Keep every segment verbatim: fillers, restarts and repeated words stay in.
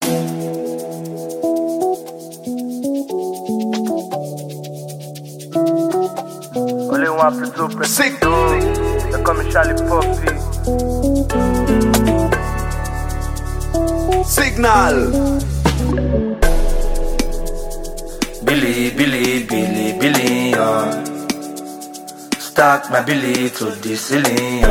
Only one Pluto Sick. They call me Charlie Puppy. Signal. Billy, Billy, Billy, billion. Stack my Billy to the ceiling.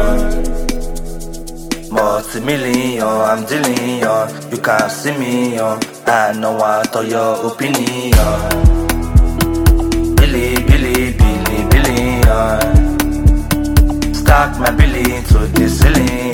Multi-million, I'm dealing. You can't see me. I know what all your opinion. Billy, Billy, Billy, billion. Stack my Billy to the ceiling.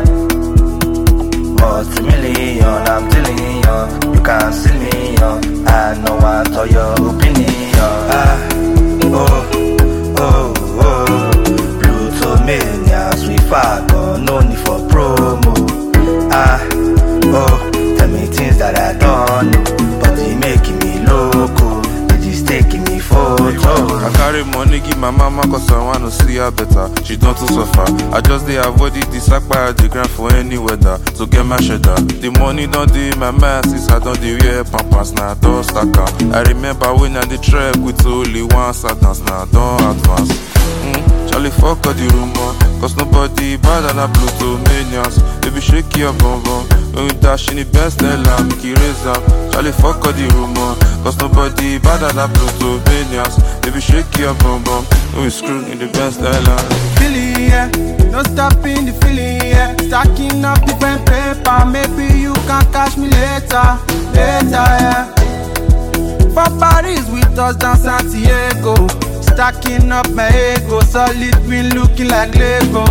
Multi-million, I'm dealing. You can't see me. I know what all your opinion. Ah, oh, oh, oh. Pluto mania, sweet father, no need for promo. Ah, oh, tell me things that I don't know, but they making me loco. They just taking me photo. I carry money, give my mama, cause I wanna see her better. She don't too suffer. I just they avoid it, this sack by the ground for any weather. To get my cheddar. The money don't do my masses, I don't do wear pampas, now don't stack up. I remember when I did trek with only one sentence, now don't advance. Mm, Charlie fuck all the rumor, cause nobody bad than a Pluto manias. Baby shake your bum bum, when we dash in the best Ella, make it raise up. Charlie fuck all the rumor, cause nobody bad than a Pluto manias. Baby shake your bum bum, when we screw in the best Ella. Feeling, yeah, no stopping the feeling, yeah. Stacking up different paper, maybe you can catch me later, later, yeah. For Paris with us down Santiago, stacking up my ego, solid green looking like Lego.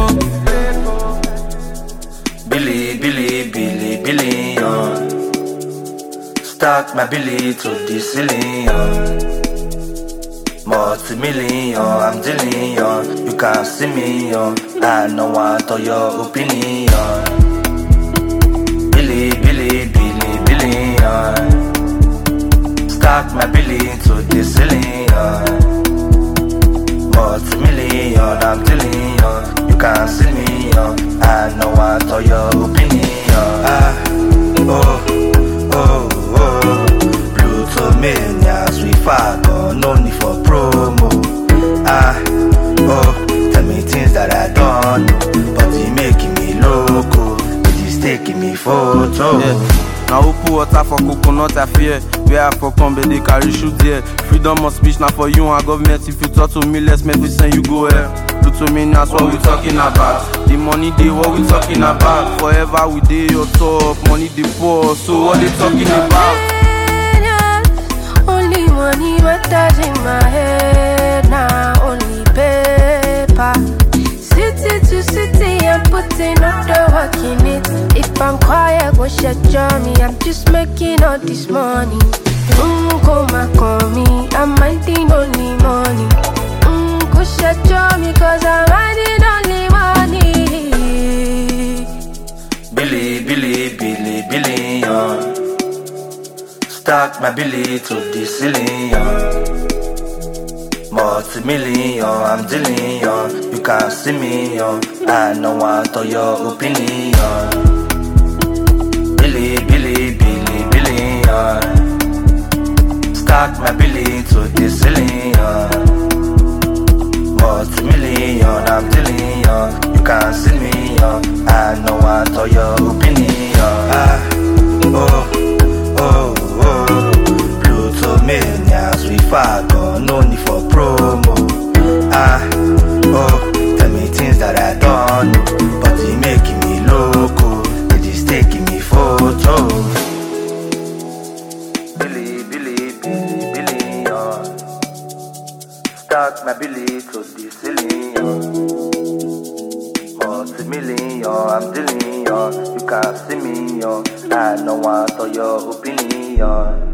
Billy, Billy, Billy, billion. Stack my Billy to the ceiling. Multi-million, I'm dealing. You can't see me. I know what all your opinion. Billy, Billy, Billy, billion. Stack my Billy to the ceiling. Multi-million, I'm dealing. You can't see me. I know what all your opinion. Ah, oh, oh, oh. Pluto mania, sweet father, no need for promo. Ah, oh, tell me things that I don't know, but they making me loco. They just taking me photo. Yeah. Now who put water for coconut, I fear. Where I for come, they carry shoot there. Freedom of speech now for you and government. If you talk to me, let's make we send you go here. Pluto me, that's what we talking about. The money they what we talking about. Forever we day your top, money they poor. So what they talking about? Only money matters in my head now. Only paper. City to city, I'm putting up the work in it. If I'm quiet, go shut me. I'm just making all this money. Mmm, come call me. I'm minding only money. Mmm, go shut me, cause I'm minding only money. Billy, Billy, Billy, billion. Stack my Billy to the ceiling. Multi-million, I'm dealing. You can't see me. I know what all your opinion. Billy, Billy, Billy, billion. Stack my Billy to the ceiling. Multi-million, I'm dealing. You can't see me. I know what all your opinion. Ah, oh, oh, oh. Pluto mania, sweet father, no need for promo. Ah, oh, tell me things that I don't know, but they making me loco. They just taking me photo. Billy, Billy, Billy, billion. Stack my Billy to the ceiling. Multi-million, I'm dealing. You can't see me. I know what all your opinion.